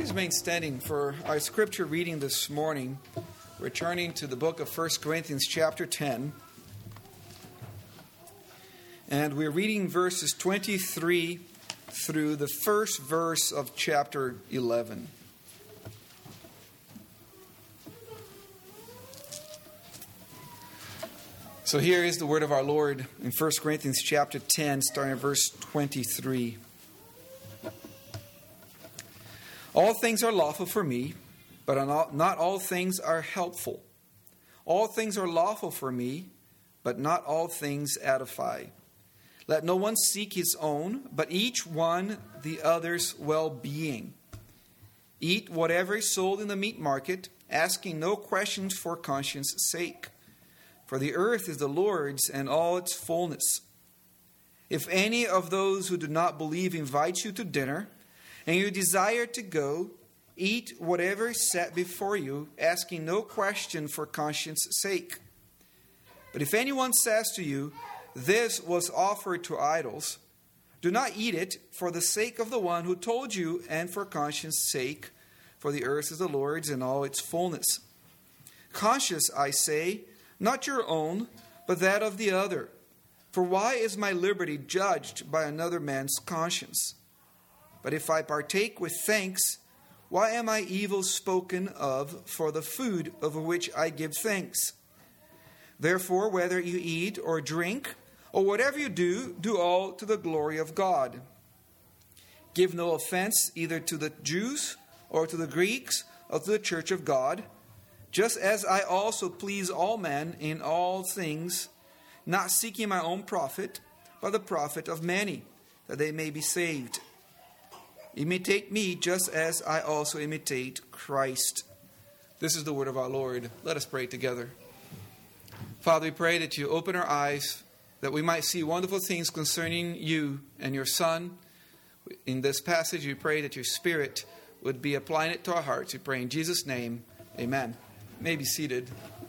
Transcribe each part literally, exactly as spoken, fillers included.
Please remain standing for our scripture reading this morning. We're turning to the book of First Corinthians chapter ten. And we're reading verses twenty-three through the first verse of chapter eleven. So here is the word of our Lord in First Corinthians chapter ten, starting at verse twenty-three. All things are lawful for me, but not all things are helpful. All things are lawful for me, but not all things edify. Let no one seek his own, but each one the other's well-being. Eat whatever is sold in the meat market, asking no questions for conscience' sake. For the earth is the Lord's and all its fullness. If any of those who do not believe invites you to dinner, and you desire to go, eat whatever is set before you, asking no question for conscience' sake. But if anyone says to you, "This was offered to idols," do not eat it for the sake of the one who told you and for conscience' sake, for the earth is the Lord's and all its fullness. Conscience, I say, not your own, but that of the other. For why is my liberty judged by another man's conscience? But if I partake with thanks, why am I evil spoken of for the food over which I give thanks? Therefore, whether you eat or drink, or whatever you do, do all to the glory of God. Give no offense either to the Jews or to the Greeks or to the church of God, just as I also please all men in all things, not seeking my own profit, but the profit of many, that they may be saved. Imitate me just as I also imitate Christ. This is the word of our Lord. Let us pray together. Father, we pray that you open our eyes, that we might see wonderful things concerning you and your Son. In this passage, we pray that your Spirit would be applying it to our hearts. We pray in Jesus' name, amen. You may be seated.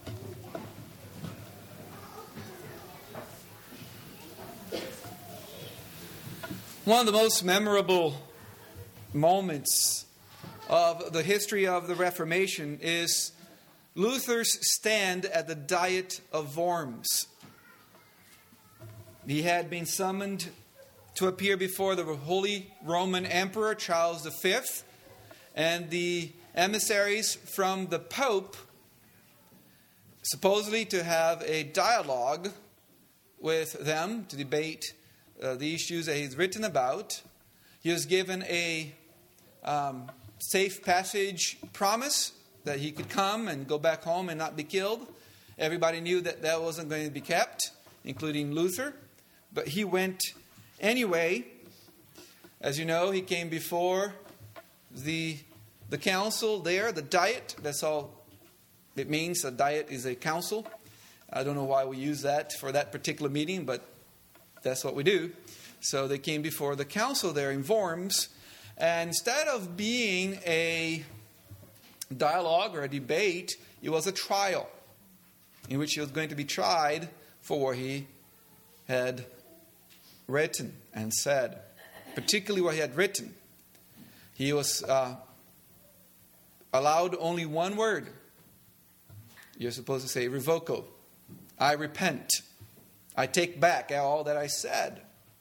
One of the most memorable moments of the history of the Reformation is Luther's stand at the Diet of Worms. He had been summoned to appear before the Holy Roman Emperor Charles the Fifth, and the emissaries from the Pope, supposedly to have a dialogue with them to debate uh, the issues that he's written about. He was given a um, safe passage promise that he could come and go back home and not be killed. Everybody knew that that wasn't going to be kept, including Luther. But he went anyway. As you know, he came before the, the council there, the Diet. That's all it means. A Diet is a council. I don't know why we use that for that particular meeting, but that's what we do. So they came before the council there in Worms, and instead of being a dialogue or a debate, it was a trial in which he was going to be tried for what he had written and said, particularly what he had written. He was uh, allowed only one word. You're supposed to say, revoco. I repent. I take back all that I said.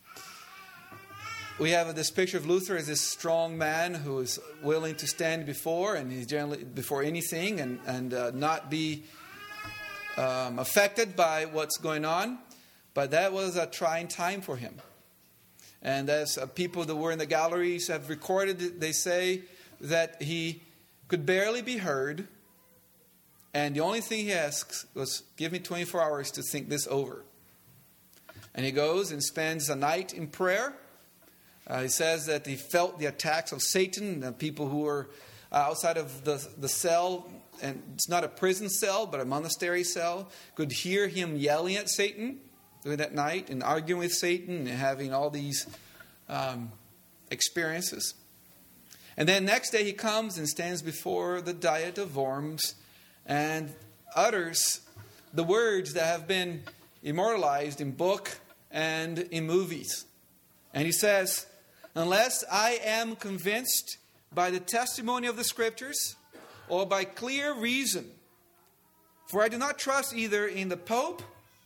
We have this picture of Luther as this strong man who is willing to stand before, and he's generally before anything, and and uh, not be um, affected by what's going on. But that was a trying time for him. And as uh, people that were in the galleries have recorded, they say that he could barely be heard, and the only thing he asks was, "Give me twenty-four hours to think this over." And he goes and spends a night in prayer. Uh, he says that he felt the attacks of Satan, the people who were outside of the, the cell, and it's not a prison cell, but a monastery cell, could hear him yelling at Satan during that night and arguing with Satan and having all these um, experiences. And then next day he comes and stands before the Diet of Worms and utters the words that have been immortalized in book and in movies. And he says, "Unless I am convinced by the testimony of the Scriptures or by clear reason. For I do not trust either in the Pope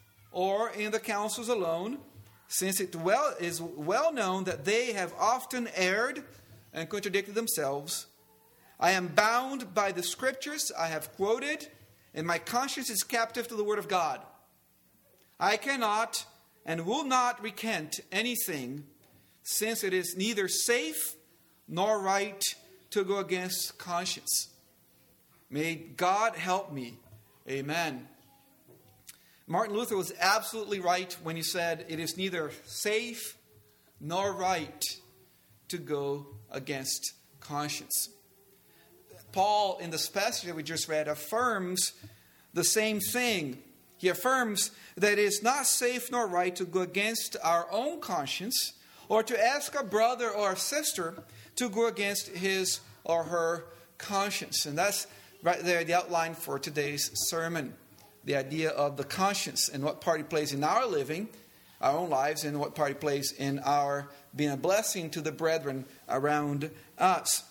or in the councils alone, since it well is well known that they have often erred and contradicted themselves. I am bound by the Scriptures I have quoted, and my conscience is captive to the Word of God. I cannot and will not recant anything, since it is neither safe nor right to go against conscience. May God help me. Amen. Martin Luther was absolutely right when he said it is neither safe nor right to go against conscience. Paul, in this passage that we just read, affirms the same thing. He affirms that it is not safe nor right to go against our own conscience or to ask a brother or a sister to go against his or her conscience. And that's right there, the outline for today's sermon. The idea of the conscience and what part it plays in our living, our own lives, and what part it plays in our being a blessing to the brethren around us.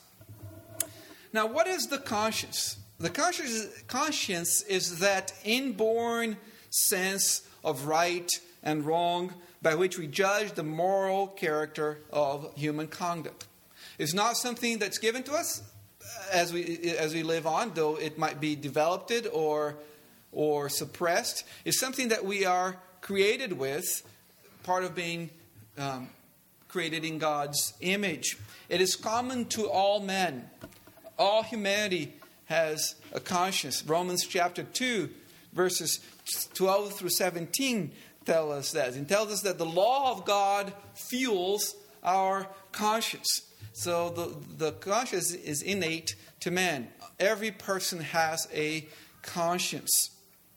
Now, what is the conscience? The conscience, conscience is that inborn sense of right and wrong by which we judge the moral character of human conduct. It's not something that's given to us as we as we live on, though it might be developed or or suppressed. It's something that we are created with, part of being um, created in God's image. It is common to all men. All humanity has a conscience. Romans chapter two, verses twelve through seventeen tell us that. It tells us that the law of God fuels our conscience. So the, the conscience is innate to man. Every person has a conscience.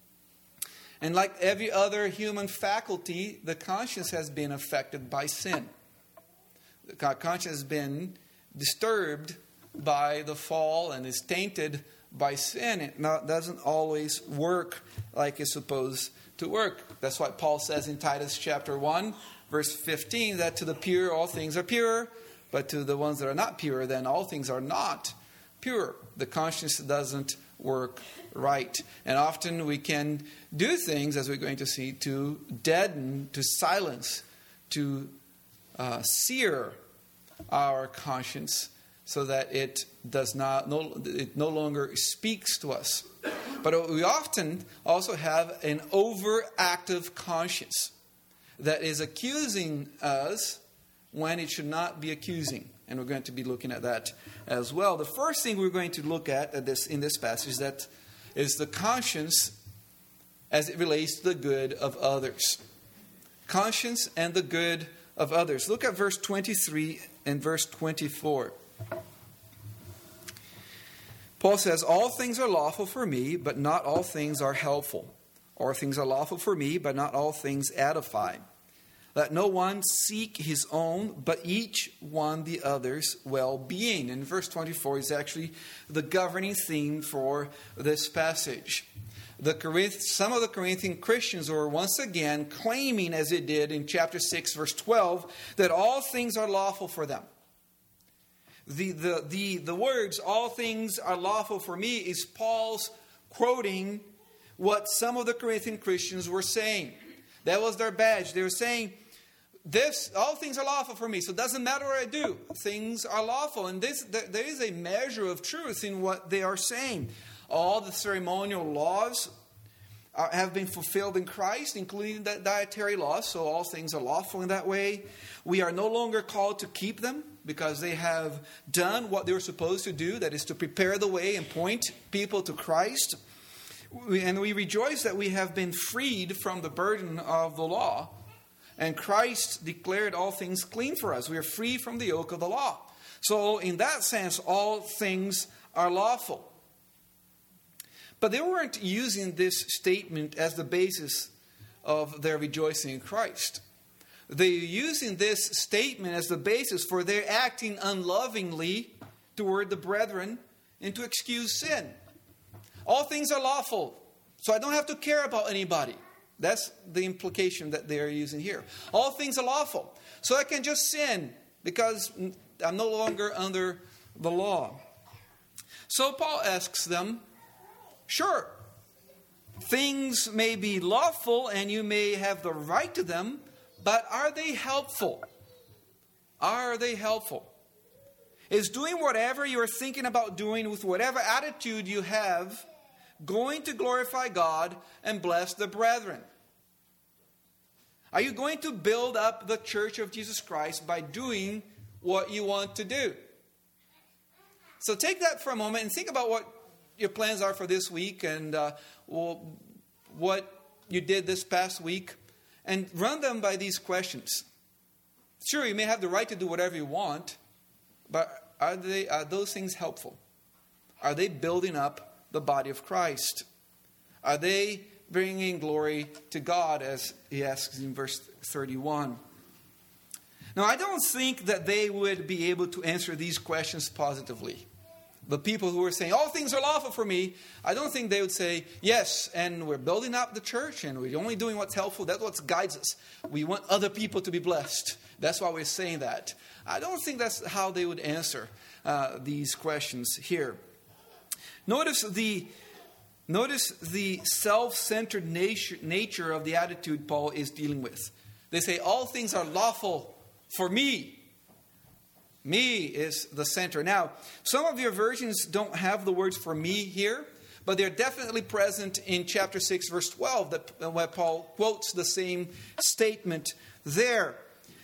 And like every other human faculty, the conscience has been affected by sin. The conscience has been disturbed by the fall and is tainted by sin. It not, doesn't always work like it's supposed to work. That's why Paul says in Titus chapter one, verse fifteen, that to the pure all things are pure, but to the ones that are not pure, then all things are not pure. The conscience doesn't work right. And often we can do things, as we're going to see, to deaden, to silence, to uh, sear our conscience, so that it does not, no, it no longer speaks to us. But we often also have an overactive conscience that is accusing us when it should not be accusing. And we're going to be looking at that as well. The first thing we're going to look at, at this, in this passage that is the conscience as it relates to the good of others. Conscience and the good of others. Look at verse twenty-three and verse twenty-four. Paul says, all things are lawful for me, but not all things are helpful. All things are lawful for me, but not all things edify. Let no one seek his own, but each one the other's well-being. And verse twenty-four is actually the governing theme for this passage. The Corinth, some of the Corinthian Christians were once again claiming, as it did in chapter six, verse twelve, that all things are lawful for them. The, the, the, the words, all things are lawful for me, is Paul's quoting what some of the Corinthian Christians were saying. That was their badge. They were saying, this, all things are lawful for me, so it doesn't matter what I do. Things are lawful. And this, there is a measure of truth in what they are saying. All the ceremonial laws are, have been fulfilled in Christ, including the dietary laws, so all things are lawful in that way. We are no longer called to keep them because they have done what they were supposed to do, that is to prepare the way and point people to Christ. We, and we rejoice that we have been freed from the burden of the law. And Christ declared all things clean for us. We are free from the yoke of the law. So in that sense, all things are lawful. But they weren't using this statement as the basis of their rejoicing in Christ. They're using this statement as the basis for their acting unlovingly toward the brethren and to excuse sin. All things are lawful, so I don't have to care about anybody. That's the implication that they are using here. All things are lawful, so I can just sin because I'm no longer under the law. So Paul asks them, sure, things may be lawful and you may have the right to them, but are they helpful? Are they helpful? Is doing whatever you're thinking about doing with whatever attitude you have going to glorify God and bless the brethren? Are you going to build up the church of Jesus Christ by doing what you want to do? So take that for a moment and think about what your plans are for this week and uh, well, what you did this past week, and run them by these questions. Sure, you may have the right to do whatever you want, but are they are those things helpful? Are they building up the body of Christ? Are they bringing glory to God, as he asks in verse thirty-one? Now, I don't think that they would be able to answer these questions positively. The people who are saying, all things are lawful for me, I don't think they would say, yes, and we're building up the church, and we're only doing what's helpful. That's what guides us. We want other people to be blessed. That's why we're saying that. I don't think that's how they would answer uh, these questions here. Notice the Notice the self-centered nature, nature of the attitude Paul is dealing with. They say, all things are lawful for me. Me is the center. Now, some of your versions don't have the words for me here, but they're definitely present in chapter six, verse twelve, that, where Paul quotes the same statement there.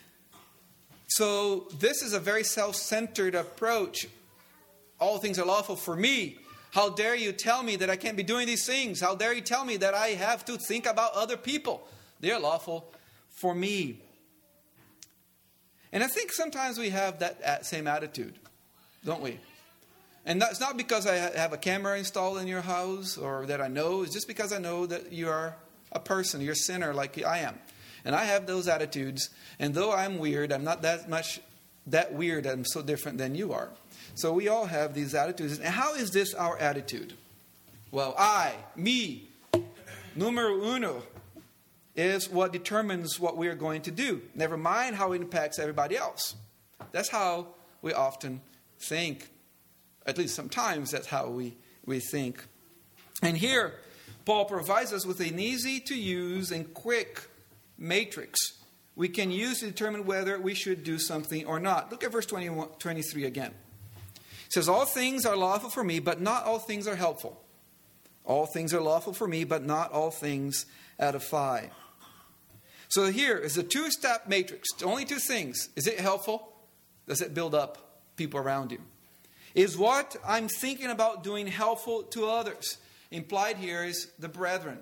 So this is a very self-centered approach. All things are lawful for me. How dare you tell me that I can't be doing these things? How dare you tell me that I have to think about other people? They're lawful for me. And I think sometimes we have that same attitude, don't we? And that's not because I have a camera installed in your house or that I know. It's just because I know that you are a person, you're a sinner like I am. And I have those attitudes. And though I'm weird, I'm not that much that weird. I'm so different than you are. So we all have these attitudes. And how is this our attitude? Well, I, me, numero uno, is what determines what we are going to do. Never mind how it impacts everybody else. That's how we often think. At least sometimes that's how we, we think. And here, Paul provides us with an easy-to-use and quick matrix we can use to determine whether we should do something or not. Look at verse twenty-one, twenty-three again. It says, all things are lawful for me, but not all things are helpful. All things are lawful for me, but not all things edify. So here is a two-step matrix. Only two things. Is it helpful? Does it build up people around you? Is what I'm thinking about doing helpful to others? Implied here is the brethren.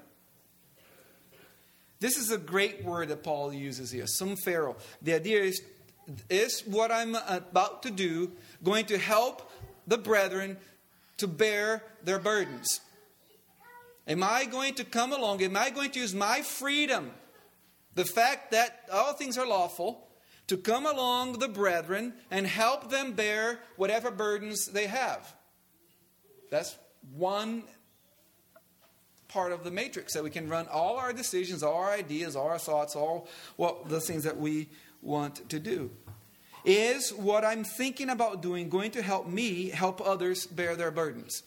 This is a great word that Paul uses here, sumphero. The idea is, is what I'm about to do going to help the brethren to bear their burdens? Am I going to come along? Am I going to use my freedom, the fact that all things are lawful, to come along the brethren and help them bear whatever burdens they have? That's one part of the matrix that we can run all our decisions, all our ideas, all our thoughts, all what the things that we want to do. Is what I'm thinking about doing going to help me help others bear their burdens?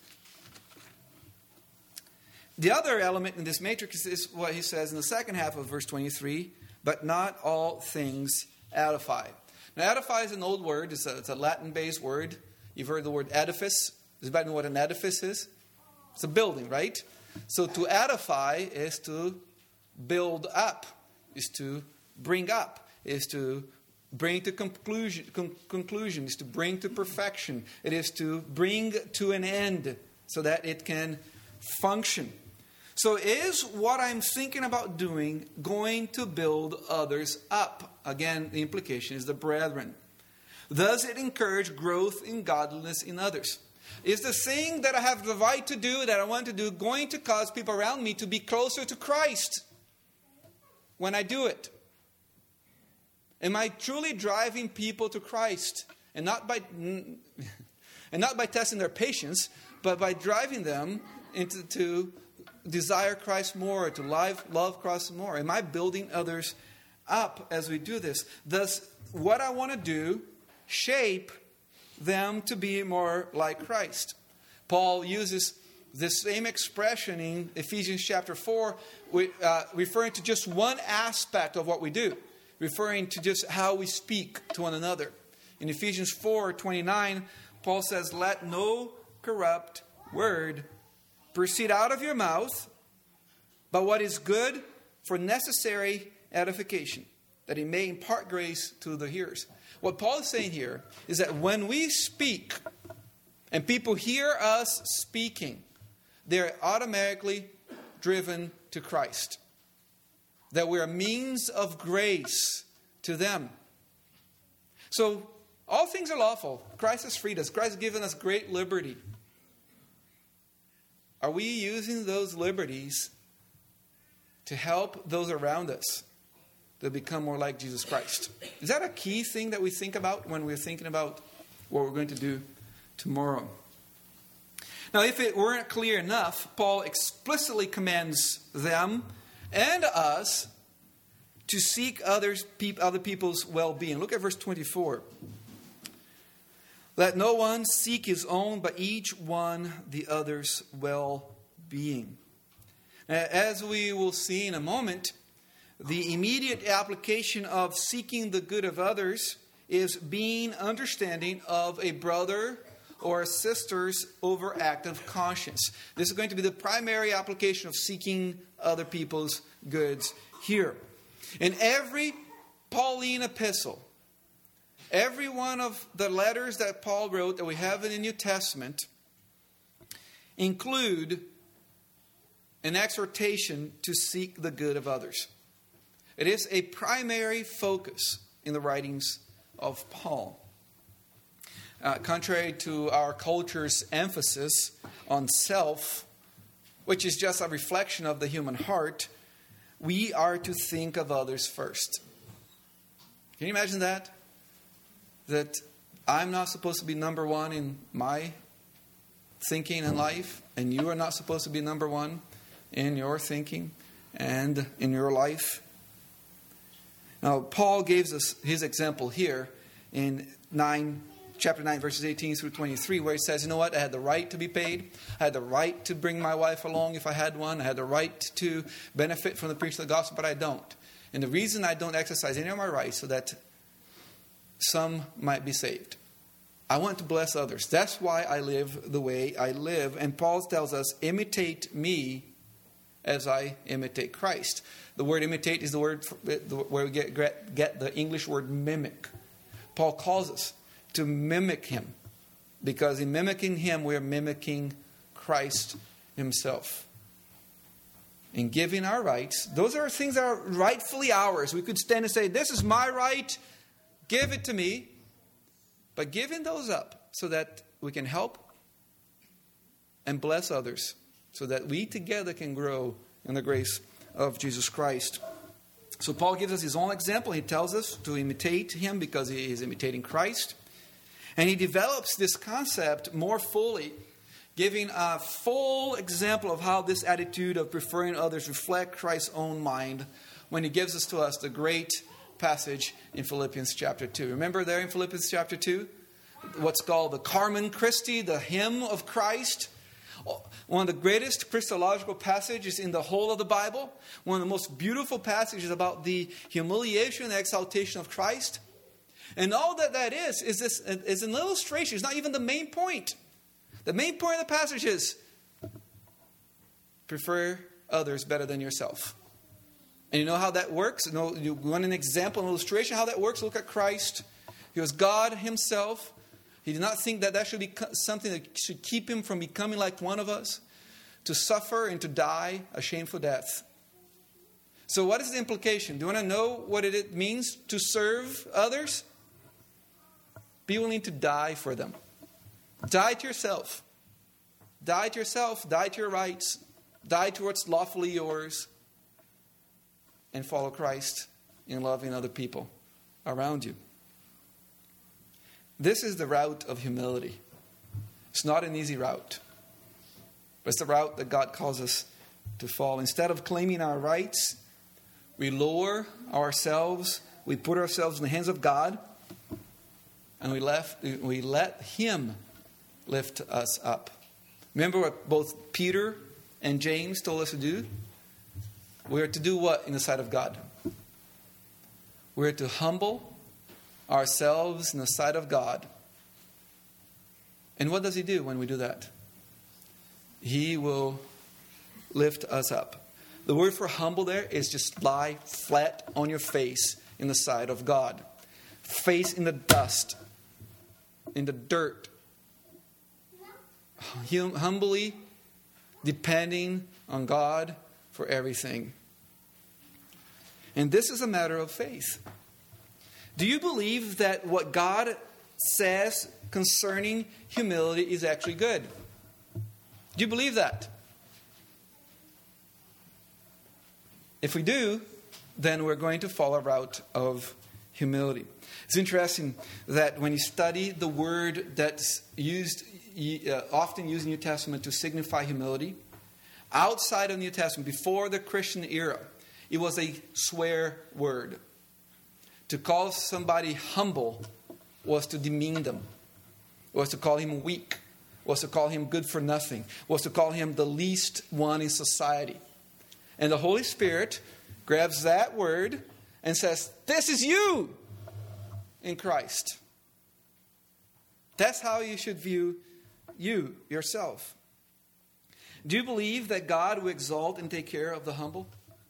The other element in this matrix is what he says in the second half of verse twenty-three, but not all things edify. Now, edify is an old word. It's a, it's a Latin-based word. You've heard the word edifice. Does anybody know what an edifice is? It's a building, right? So to edify is to build up, is to bring up, is to bring to conclusion, con- conclusion, is to bring to perfection. It is to bring to an end so that it can function. So is what I'm thinking about doing going to build others up? Again, the implication is the brethren. Does it encourage growth in godliness in others? Is the thing that I have the right to do, that I want to do, going to cause people around me to be closer to Christ when I do it? Am I truly driving people to Christ? And not by and not by testing their patience, but by driving them into to desire Christ more, to live, love Christ more. Am I building others up as we do this? Does what I want to do shape them to be more like Christ. Paul uses this same expression in Ephesians chapter four, uh, referring to just one aspect of what we do, referring to just how we speak to one another. In Ephesians four twenty-nine, Paul says, "Let no corrupt word proceed out of your mouth, but what is good for necessary edification, that he may impart grace to the hearers." What Paul is saying here is that when we speak and people hear us speaking, they're automatically driven to Christ. That we're a means of grace to them. So, all things are lawful. Christ has freed us. Christ has given us great liberty. Are we using those liberties to help those around us to become more like Jesus Christ? Is that a key thing that we think about when we're thinking about what we're going to do tomorrow? Now, if it weren't clear enough, Paul explicitly commands them and us to seek others, other people's well-being. Look at verse twenty-four. "Let no one seek his own, but each one the other's well-being." As we will see in a moment, the immediate application of seeking the good of others is being understanding of a brother or a sister's overactive conscience. This is going to be the primary application of seeking other people's goods here. In every Pauline epistle, every one of the letters that Paul wrote that we have in the New Testament include an exhortation to seek the good of others. It is a primary focus in the writings of Paul. Uh, contrary to our culture's emphasis on self, which is just a reflection of the human heart, we are to think of others first. Can you imagine that? That I'm not supposed to be number one in my thinking in life, and you are not supposed to be number one in your thinking and in your life. Now, Paul gives us his example here in nine, chapter nine, verses eighteen through twenty-three, where he says, you know what, I had the right to be paid. I had the right to bring my wife along if I had one. I had the right to benefit from the preaching of the gospel, but I don't. And the reason I don't exercise any of my rights so that some might be saved. I want to bless others. That's why I live the way I live. And Paul tells us, imitate me as I imitate Christ. The word imitate is the word where we get, get the English word mimic. Paul calls us to mimic him, because in mimicking him, we're mimicking Christ himself. In giving our rights, those are things that are rightfully ours. We could stand and say, this is my right, give it to me. But giving those up so that we can help and bless others, so that we together can grow in the grace of Jesus Christ. So Paul gives us his own example. He tells us to imitate him because he is imitating Christ. And he develops this concept more fully, giving a full example of how this attitude of preferring others reflect Christ's own mind when he gives us to us the great passage in Philippians chapter two. Remember there in Philippians chapter two? What's called the Carmen Christi, the hymn of Christ. One of the greatest Christological passages in the whole of the Bible. One of the most beautiful passages about the humiliation and exaltation of Christ. And all that that is, is, this, is an illustration. It's not even the main point. The main point of the passage is, prefer others better than yourself. And you know how that works? You know, you want an example, an illustration how that works? Look at Christ. He was God himself. He did not think that that should be something that should keep him from becoming like one of us, to suffer and to die a shameful death. So what is the implication? Do you want to know what it means to serve others? Be willing to die for them. Die to yourself. Die to yourself. Die to your rights. Die to what's lawfully yours. And follow Christ in loving other people around you. This is the route of humility. It's not an easy route. But it's the route that God calls us to follow. Instead of claiming our rights, we lower ourselves. We put ourselves in the hands of God. and we left we let him lift us up. Remember what both Peter and James told us to do? We are to do what in the sight of God? We are to humble ourselves in the sight of God. And what does he do when we do that? He will lift us up. The word for humble there is just lie flat on your face in the sight of God. Face in the dust, in the dirt. Hum- humbly depending on God for everything. And this is a matter of faith. Do you believe that what God says concerning humility is actually good? Do you believe that? If we do, then we're going to follow a route of humility. It's interesting that when you study the word that's used, uh, often used in the New Testament to signify humility, outside of the New Testament, before the Christian era, it was a swear word. To call somebody humble was to demean them, was to call him weak, was to call him good for nothing, was to call him the least one in society. And the Holy Spirit grabs that word and says, this is you in Christ. That's how you should view you, yourself. Do you believe that God will exalt and take care of the humble?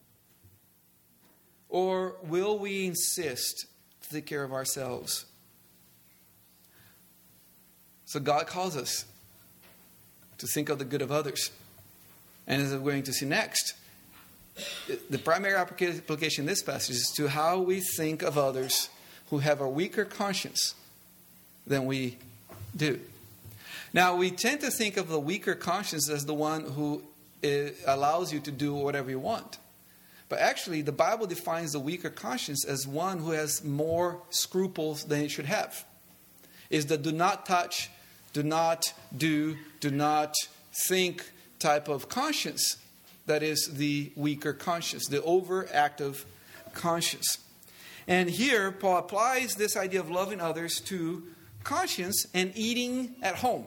Or will we insist to take care of ourselves? So God calls us to think of the good of others. And as we're going to see next, the primary application in this passage is to how we think of others who have a weaker conscience than we do. Now, we tend to think of the weaker conscience as the one who allows you to do whatever you want. But actually, the Bible defines the weaker conscience as one who has more scruples than it should have. It's the do not touch, do not do, do not think type of conscience that is the weaker conscience, the overactive conscience. And here, Paul applies this idea of loving others to conscience and eating at home.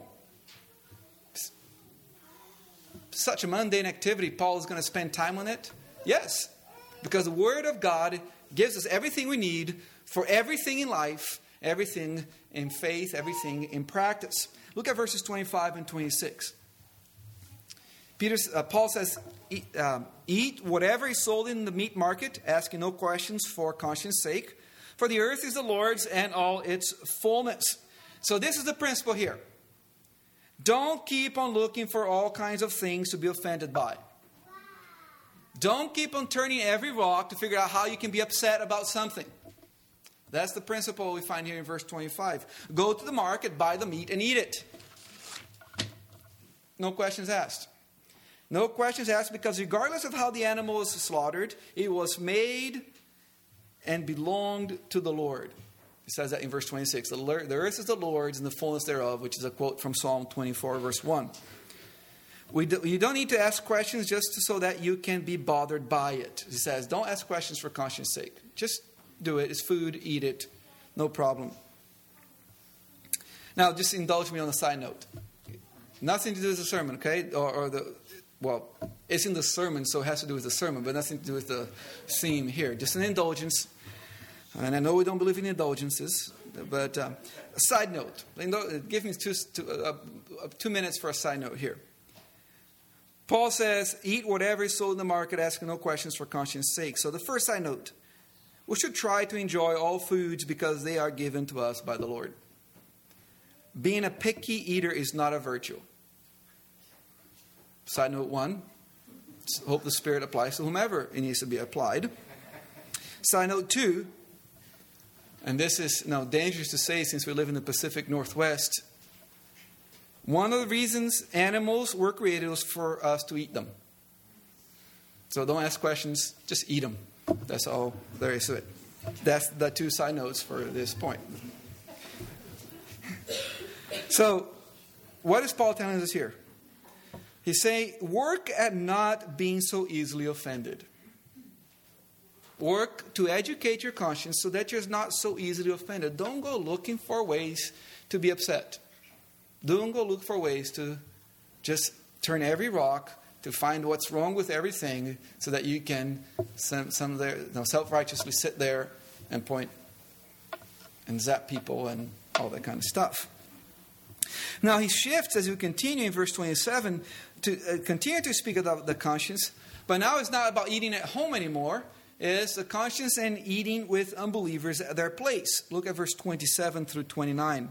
Such a mundane activity, Paul is going to spend time on it? Yes, because the Word of God gives us everything we need for everything in life, everything in faith, everything in practice. Look at verses twenty-five and twenty-six. Peter, uh, Paul says, eat, um, eat whatever is sold in the meat market, asking no questions for conscience sake. For the earth is the Lord's and all its fullness. So this is the principle here. Don't keep on looking for all kinds of things to be offended by. Don't keep on turning every rock to figure out how you can be upset about something. That's the principle we find here in verse twenty-five. Go to the market, buy the meat, and eat it. No questions asked. No questions asked, because regardless of how the animal was slaughtered, it was made and belonged to the Lord. It says that in verse twenty-six. The earth is the Lord's and the fullness thereof, which is a quote from Psalm twenty-four, verse one. We do, you don't need to ask questions just so that you can be bothered by it. He says, don't ask questions for conscience sake. Just do it. It's food. Eat it. No problem. Now, just indulge me on a side note. Nothing to do with the sermon, okay? Or, or the... Well, it's in the sermon, so it has to do with the sermon, but nothing to do with the theme here. Just an indulgence. And I know we don't believe in indulgences, but um, a side note. Give me two, two, uh, two minutes for a side note here. Paul says, eat whatever is sold in the market, asking no questions for conscience sake. So the first side note, we should try to enjoy all foods because they are given to us by the Lord. Being a picky eater is not a virtue. Side note one, hope the Spirit applies to whomever it needs to be applied. Side note two, and this is now dangerous to say since we live in the Pacific Northwest, one of the reasons animals were created was for us to eat them. So don't ask questions, just eat them. That's all there is to it. That's the two side notes for this point. So, what is Paul telling us here? He's saying, work at not being so easily offended. Work to educate your conscience so that you're not so easily offended. Don't go looking for ways to be upset. Don't go look for ways to just turn every rock to find what's wrong with everything so that you can some, some there, you know, self-righteously sit there and point and zap people and all that kind of stuff. Now he shifts as we continue in verse twenty-seven to uh, continue to speak about the conscience, but now it's not about eating at home anymore. It's the conscience and eating with unbelievers at their place. Look at verse twenty-seven through twenty-nine.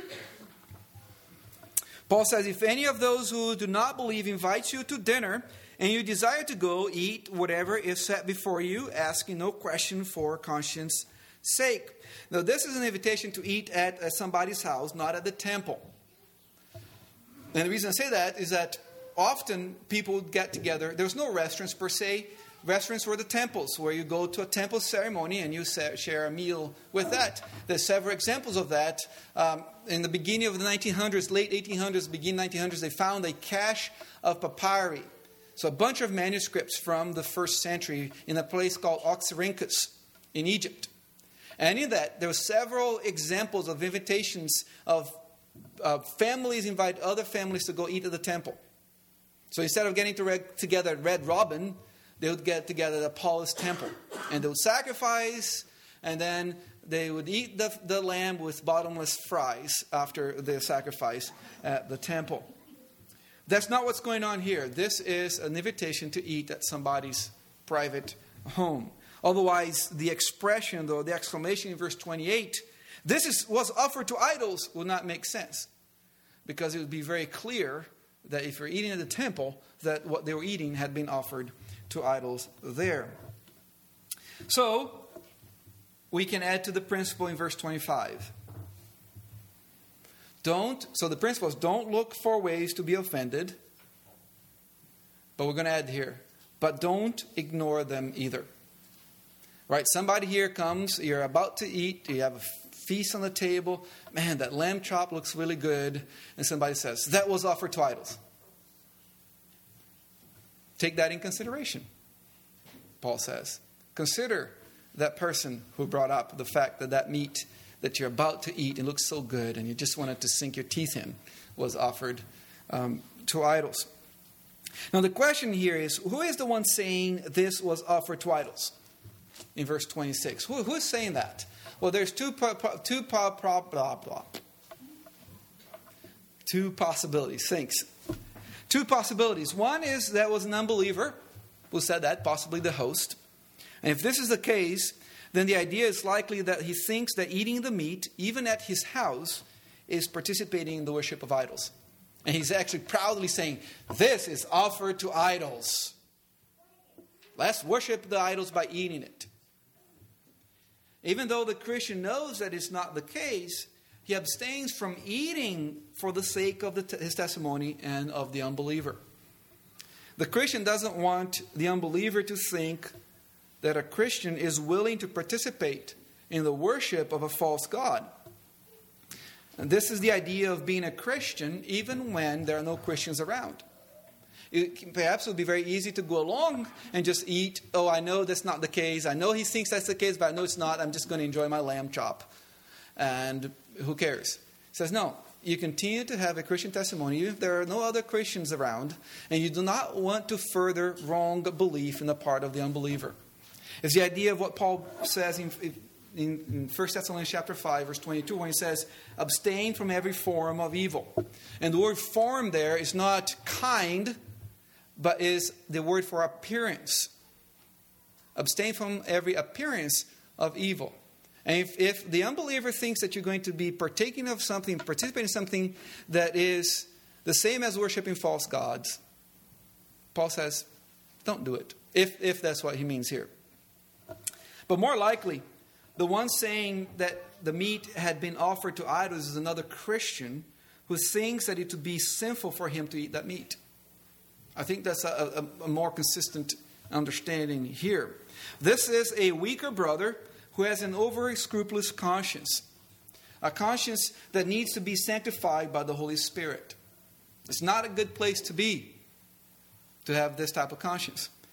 Paul says, if any of those who do not believe invites you to dinner, and you desire to go, eat whatever is set before you, asking no question for conscience sake. Now, this is an invitation to eat at, at somebody's house, not at the temple. And the reason I say that is that often people get together. There's no restaurants per se. Restaurants were the temples, where you go to a temple ceremony and you share a meal with that. There's several examples of that. Um, in the beginning of the nineteen hundreds, late eighteen hundreds, beginning nineteen hundreds, they found a cache of papyri. So a bunch of manuscripts from the first century in a place called Oxyrhynchus in Egypt. And in that, there were several examples of invitations of uh, families invite other families to go eat at the temple. So instead of getting to red, together at Red Robin, they would get together at Apollo's temple. And they would sacrifice, and then they would eat the, the lamb with bottomless fries after the sacrifice at the temple. That's not what's going on here. This is an invitation to eat at somebody's private home. Otherwise, the expression, though, the exclamation in verse twenty-eight, this is, was offered to idols, would not make sense. Because it would be very clear that if you're eating at the temple, that what they were eating had been offered to idols there. So, we can add to the principle in verse twenty-five. Don't, so the principle is don't look for ways to be offended. But we're going to add here, but don't ignore them either. Right, somebody here comes, you're about to eat, you have a feast on the table. Man, that lamb chop looks really good. And somebody says, that was offered to idols. Take that in consideration, Paul says. Consider that person who brought up the fact that that meat that you're about to eat and looks so good and you just wanted to sink your teeth in was offered um, to idols. Now the question here is, who is the one saying this was offered to idols? In verse twenty-six. Who, who is saying that? Well, there's two, two, blah, blah, blah. two possibilities. Thanks. Two possibilities. One is that was an unbeliever who said that, possibly the host. And if this is the case, then the idea is likely that he thinks that eating the meat, even at his house, is participating in the worship of idols. And he's actually proudly saying, this is offered to idols. Let's worship the idols by eating it. Even though the Christian knows that it's not the case, he abstains from eating for the sake of the t- his testimony and of the unbeliever. The Christian doesn't want the unbeliever to think that a Christian is willing to participate in the worship of a false god. And this is the idea of being a Christian even when there are no Christians around. It, perhaps it would be very easy to go along and just eat. Oh, I know that's not the case. I know he thinks that's the case, but I know it's not. I'm just going to enjoy my lamb chop. And who cares? He says, no, you continue to have a Christian testimony even if there are no other Christians around, and you do not want to further wrong belief in the part of the unbeliever. It's the idea of what Paul says in, in, in First Thessalonians chapter five, verse twenty-two, when he says, abstain from every form of evil. And the word form there is not kind, but is the word for appearance. Abstain from every appearance of evil. And if, if the unbeliever thinks that you're going to be partaking of something, participating in something that is the same as worshiping false gods, Paul says, don't do it. If, if that's what he means here. But more likely, the one saying that the meat had been offered to idols is another Christian who thinks that it would be sinful for him to eat that meat. I think that's a, a, a more consistent understanding here. This is a weaker brother who has an over scrupulous conscience. A conscience that needs to be sanctified by the Holy Spirit. It's not a good place to be, to have this type of conscience.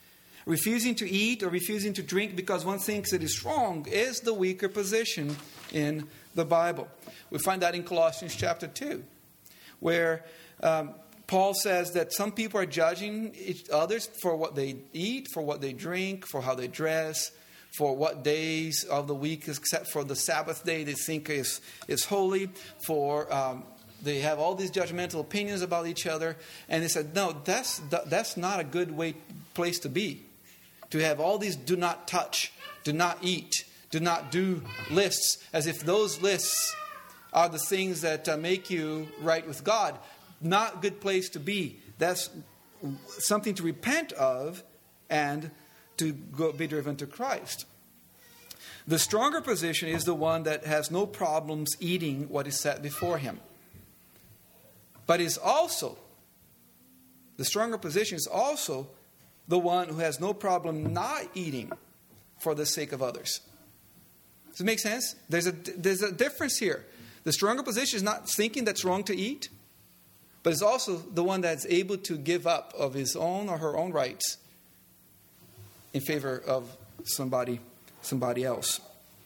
Refusing to eat or refusing to drink because one thinks it is wrong is the weaker position in the Bible. We find that in Colossians chapter two, where um, Paul says that some people are judging each others for what they eat, for what they drink, for how they dress, for what days of the week, except for the Sabbath day they think is, is holy, for um, they have all these judgmental opinions about each other. And they said, no, that's that's not a good way place to be. To have all these do not touch, do not eat, do not do lists, as if those lists are the things that uh, make you right with God. Not a good place to be. That's something to repent of and to go, be driven to Christ. The stronger position is the one that has no problems eating what is set before him. But is also, the stronger position is also the one who has no problem not eating for the sake of others. Does it make sense? There's a, there's a difference here. The stronger position is not thinking that's wrong to eat, but it's also the one that's able to give up of his own or her own rights in favor of somebody, somebody else.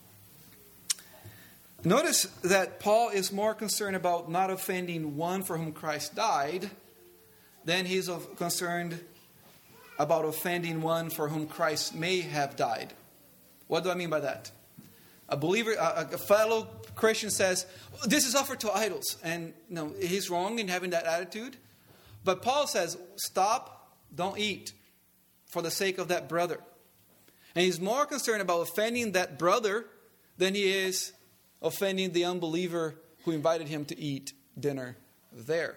Notice that Paul is more concerned about not offending one for whom Christ died than he's concerned about offending one for whom Christ may have died. What do I mean by that? A believer, a, a fellow Christian says, this is offered to idols. And no, he's wrong in having that attitude. But Paul says, stop, don't eat for the sake of that brother. And he's more concerned about offending that brother than he is offending the unbeliever who invited him to eat dinner there.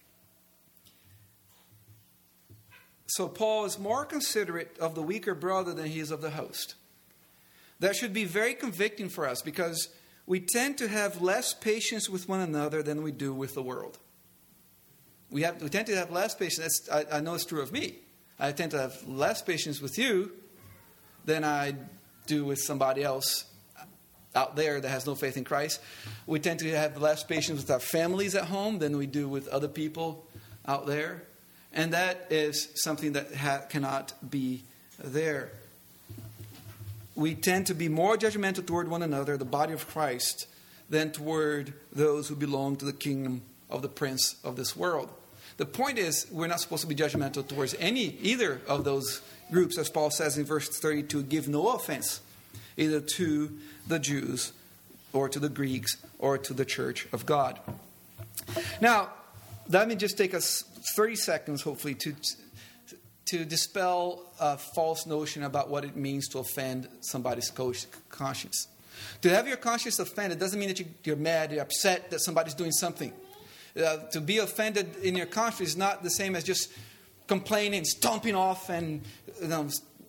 So Paul is more considerate of the weaker brother than he is of the host. That should be very convicting for us because we tend to have less patience with one another than we do with the world. We have we tend to have less patience. That's, I, I know it's true of me. I tend to have less patience with you than I do with somebody else out there that has no faith in Christ. We tend to have less patience with our families at home than we do with other people out there. And that is something that ha- cannot be there. We tend to be more judgmental toward one another, the body of Christ, than toward those who belong to the kingdom of the prince of this world. The point is, we're not supposed to be judgmental towards any either of those groups, as Paul says in verse thirty-two, give no offense either to the Jews or to the Greeks or to the church of God. Now, let me just take us thirty seconds, hopefully, to to dispel a false notion about what it means to offend somebody's conscience. To have your conscience offended doesn't mean that you, you're mad, you're upset that somebody's doing something. Uh, to be offended in your conscience is not the same as just complaining, stomping off, and you know,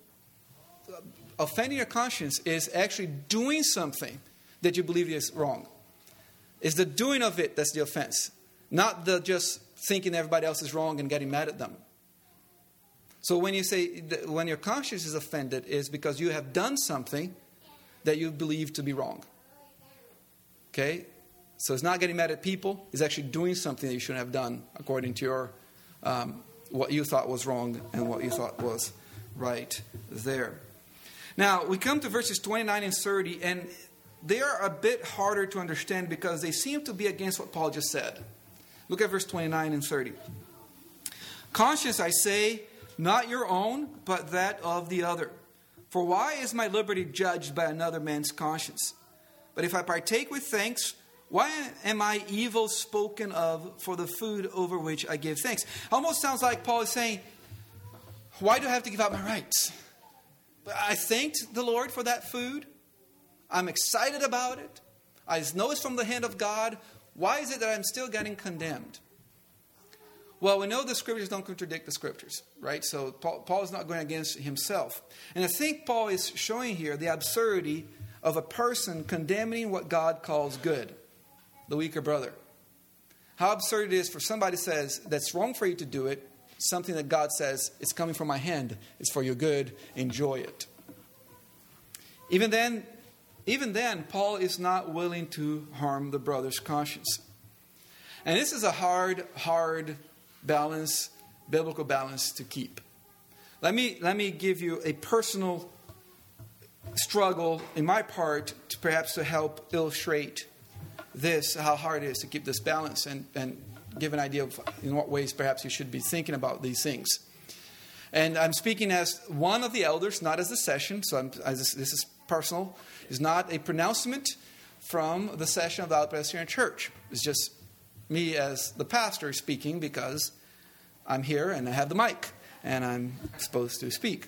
offending your conscience is actually doing something that you believe is wrong. It's the doing of it that's the offense, not the just thinking everybody else is wrong and getting mad at them. So when you say, that when your conscience is offended, is because you have done something that you believe to be wrong. Okay? So it's not getting mad at people. It's actually doing something that you shouldn't have done according to your um, what you thought was wrong and what you thought was right there. Now, we come to verses twenty-nine and thirty, and they are a bit harder to understand because they seem to be against what Paul just said. Look at verse twenty-nine and thirty. Conscience, I say, not your own, but that of the other. For why is my liberty judged by another man's conscience? But if I partake with thanks, why am I evil spoken of for the food over which I give thanks? Almost sounds like Paul is saying, why do I have to give up my rights? I thanked the Lord for that food. I'm excited about it. I know it's from the hand of God. Why is it that I'm still getting condemned? Well, we know the scriptures don't contradict the scriptures, right? So Paul, Paul is not going against himself. And I think Paul is showing here the absurdity of a person condemning what God calls good, the weaker brother. How absurd it is for somebody says that's wrong for you to do it, something that God says, it's coming from my hand, it's for your good, enjoy it. Even then, even then, Paul is not willing to harm the brother's conscience. And this is a hard, hard balance, biblical balance to keep. Let me, let me give you a personal struggle in my part, to perhaps to help illustrate this, how hard it is to keep this balance, and, and give an idea of in what ways perhaps you should be thinking about these things. And I'm speaking as one of the elders, not as a session, so I'm, as this, this is personal. It's not a pronouncement from the session of the Valley Presbyterian Church. It's just me as the pastor speaking, because I'm here and I have the mic and I'm supposed to speak.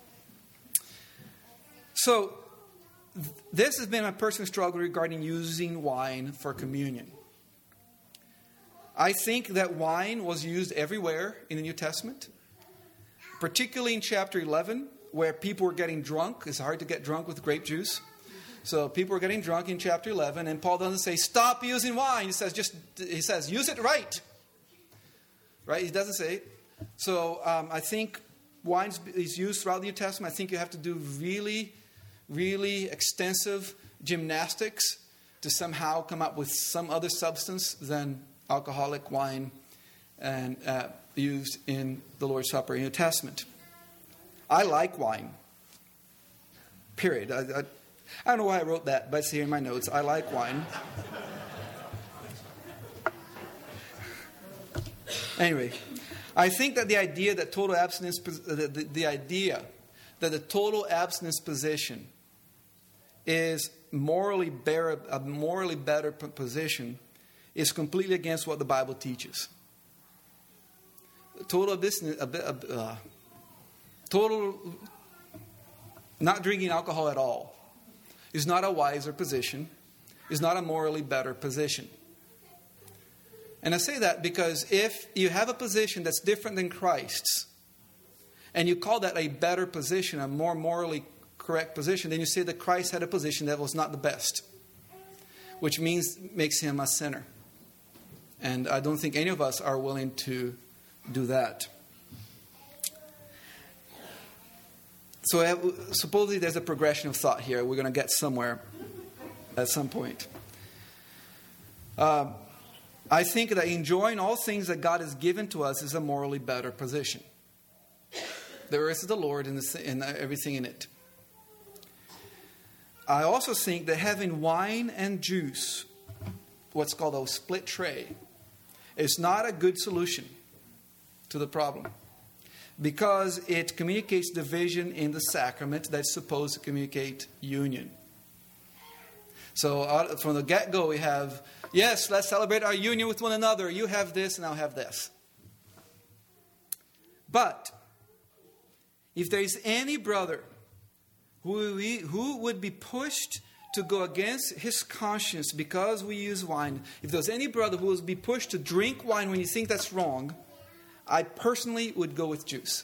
So th- this has been my personal struggle regarding using wine for communion. I think that wine was used everywhere in the New Testament, particularly in chapter eleven, where people were getting drunk. It's hard to get drunk with grape juice. So people were getting drunk in chapter eleven, and Paul doesn't say, stop using wine. He says, just, he says, use it right. Right? He doesn't say it. So um, I think wine is used throughout the New Testament. I think you have to do really, really extensive gymnastics to somehow come up with some other substance than alcoholic wine and uh, used in the Lord's Supper in the New Testament. I like wine. Period. I, I, I don't know why I wrote that, but it's here in my notes. I like wine. Anyway, I think that the idea that total abstinence, the, the, the idea that the total abstinence position is morally better, a morally better position is completely against what the Bible teaches. Total abstinence, uh, total not drinking alcohol at all is not a wiser position, is not a morally better position. And I say that because if you have a position that's different than Christ's, and you call that a better position, a more morally correct position, then you say that Christ had a position that was not the best, which means makes him a sinner. And I don't think any of us are willing to do that. So I have, supposedly there's a progression of thought here. We're going to get somewhere at some point. Uh, I think that enjoying all things that God has given to us is a morally better position. The earth is the Lord and, the, and everything in it. I also think that having wine and juice, what's called a split tray, is not a good solution to the problem, because it communicates division in the sacrament that's supposed to communicate union. So uh, from the get-go we have, yes, let's celebrate our union with one another. You have this and I'll have this. But if there is any brother who, we, who would be pushed to go against his conscience because we use wine, if there's any brother who would be pushed to drink wine when you think that's wrong, I personally would go with juice.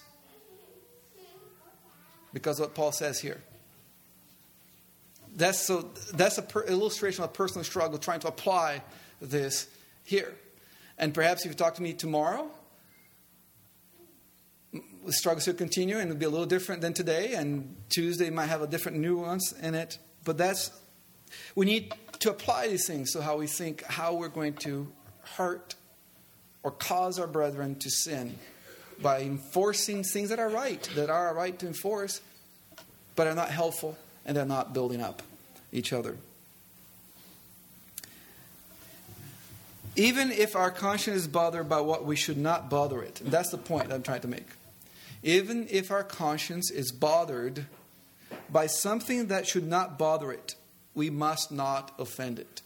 Because of what Paul says here. That's so. That's an per- illustration of a personal struggle trying to apply this here. And perhaps if you talk to me tomorrow, the struggle should continue and it'll be a little different than today. And Tuesday might have a different nuance in it. But that's, we need to apply these things to how we think, how we're going to hurt or cause our brethren to sin by enforcing things that are right, that are a right to enforce, but are not helpful and they're not building up each other. Even if our conscience is bothered by what we should not bother it, and that's the point I'm trying to make. Even if our conscience is bothered by something that should not bother it, we must not offend it.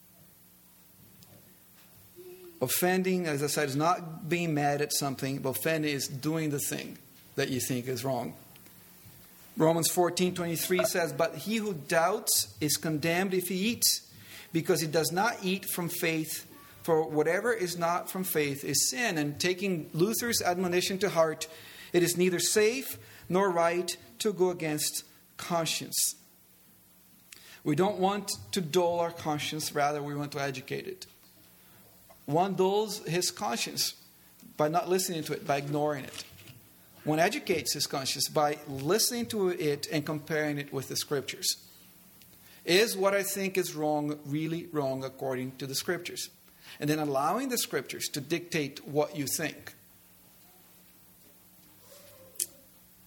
Offending, as I said, is not being mad at something, but offending is doing the thing that you think is wrong. Romans fourteen twenty-three says, "But he who doubts is condemned if he eats, because he does not eat from faith. For whatever is not from faith is sin." And taking Luther's admonition to heart, it is neither safe nor right to go against conscience. We don't want to dull our conscience, rather we want to educate it. One dulls his conscience by not listening to it, by ignoring it. One educates his conscience by listening to it and comparing it with the Scriptures. Is what I think is wrong really wrong according to the Scriptures? And then allowing the Scriptures to dictate what you think.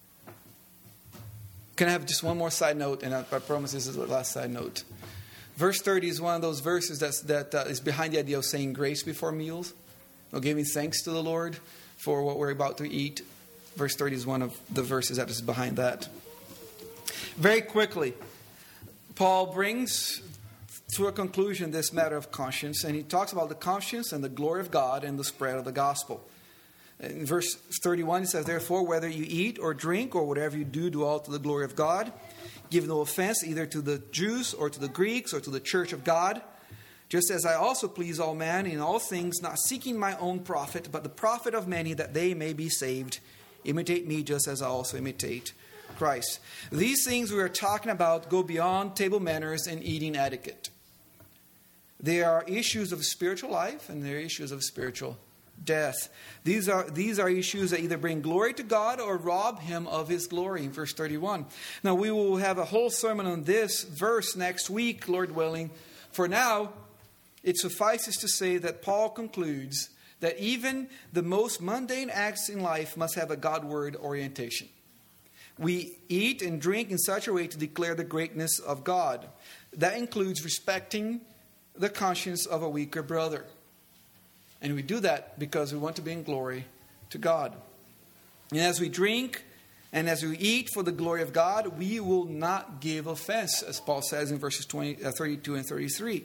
Can I have just one more side note? And I, I promise this is the last side note. Verse thirty is one of those verses that's, that uh, is behind the idea of saying grace before meals, or giving thanks to the Lord for what we're about to eat. Verse thirty is one of the verses that is behind that. Very quickly, Paul brings to a conclusion this matter of conscience, and he talks about the conscience and the glory of God and the spread of the gospel. In verse thirty-one, he says, "Therefore, whether you eat or drink or whatever you do, do all to the glory of God. Give no offense either to the Jews or to the Greeks or to the church of God, just as I also please all men in all things, not seeking my own profit, but the profit of many, that they may be saved. Imitate me just as I also imitate Christ." These things we are talking about go beyond table manners and eating etiquette. They are issues of spiritual life, and they're issues of spiritual death. These are these are issues that either bring glory to God or rob Him of His glory, in verse thirty-one. Now, we will have a whole sermon on this verse next week, Lord willing. For now, it suffices to say that Paul concludes that even the most mundane acts in life must have a Godward orientation. We eat and drink in such a way to declare the greatness of God. That includes respecting the conscience of a weaker brother. And we do that because we want to bring glory to God. And as we drink and as we eat for the glory of God, we will not give offense, as Paul says in verses twenty, uh, thirty-two and thirty-three.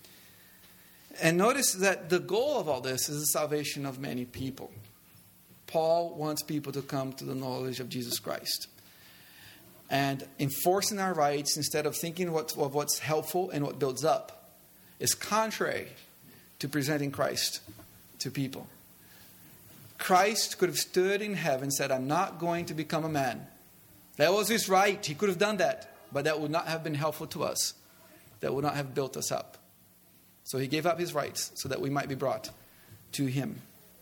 And notice that the goal of all this is the salvation of many people. Paul wants people to come to the knowledge of Jesus Christ. And enforcing our rights instead of thinking what, of what's helpful and what builds up is contrary to presenting Christ to people. Christ could have stood in heaven and said, "I'm not going to become a man." That was his right. He could have done that. But that would not have been helpful to us. That would not have built us up. So he gave up his rights so that we might be brought to him.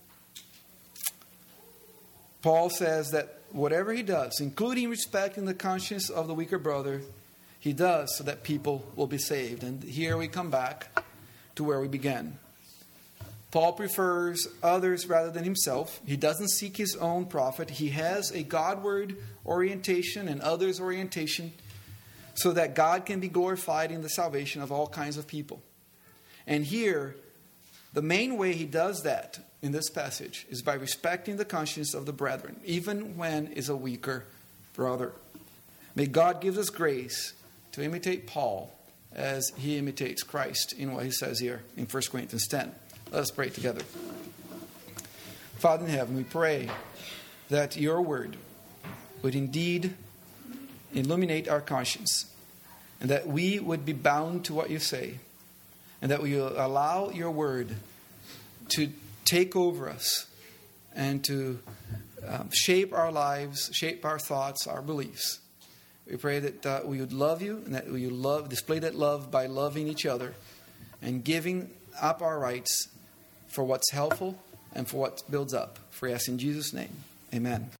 Paul says that whatever he does, including respecting the conscience of the weaker brother, he does so that people will be saved. And here we come back to where we began. Paul prefers others rather than himself. He doesn't seek his own profit. He has a Godward orientation and others' orientation so that God can be glorified in the salvation of all kinds of people. And here, the main way he does that in this passage is by respecting the conscience of the brethren, even when is a weaker brother. May God give us grace to imitate Paul as he imitates Christ in what he says here in First Corinthians ten. Let us pray together. Father in heaven, we pray that your word would indeed illuminate our conscience, and that we would be bound to what you say, and that we will allow your word to take over us and to um, shape our lives, shape our thoughts, our beliefs. We pray that uh, we would love you, and that we would love, display that love by loving each other and giving up our rights for what's helpful and for what builds up. For us in Jesus' name, amen.